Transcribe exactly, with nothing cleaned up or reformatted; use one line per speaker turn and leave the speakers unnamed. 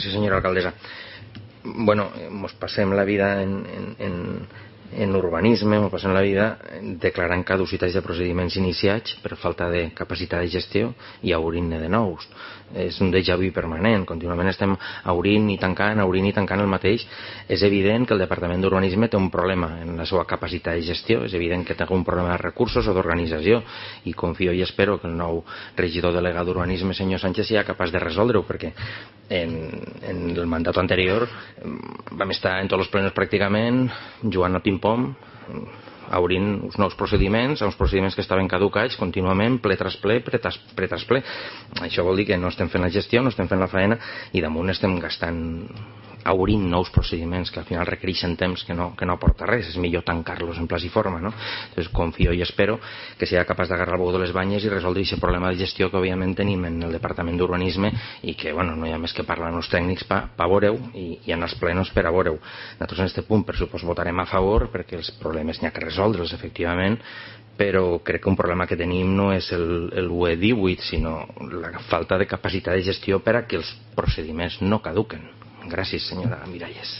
Sí, senyora alcaldessa. Bueno, ens passem la vida en, en, en, en urbanisme, ens passem la vida declarant caducitats de procediments iniciats per falta de capacitat de gestió i obrint-ne de nous. És un déjà vu permanent, contínuament estem obrint i tancant, obrint i tancant el mateix. És evident que el Departament d'Urbanisme té un problema en la seva capacitat de gestió, és evident que té un problema de recursos o d'organització, i confio i espero que el nou regidor delegat d'Urbanisme, senyor Sánchez, sigui capaç de resoldre-ho, perquè en, en el mandat anterior vam estar en tots els plenos pràcticament jugant al ping-pong, obrint uns nous procediments, uns procediments que estaven caducats contínuament, ple tras ple, ple tras, ple tras ple. Això vol dir que no estem fent la gestió, no estem fent la feina, i damunt estem gastant obrint nous procediments que al final requereixen temps que no, que no aporta res. És millor tancar-los en plaç i forma, no? Entonces confio i espero que sigui capaç d'agarrar el bou de les banyes i resoldre aquest problema de gestió que òbviament tenim en el Departament d'Urbanisme, i que, bueno, no hi ha més que parlar amb els tècnics per pa, pa veure-ho i, i anar als plenos per a veure-ho. Nosaltres en aquest punt, per supost, votarem a favor, perquè els problemes n'hi ha que resoldre'ls, efectivament, però crec que un problema que tenim no és el, el U E divuit, sinó la falta de capacitat de gestió per a que els procediments no caduquen. Gràcies, senyora Miralles.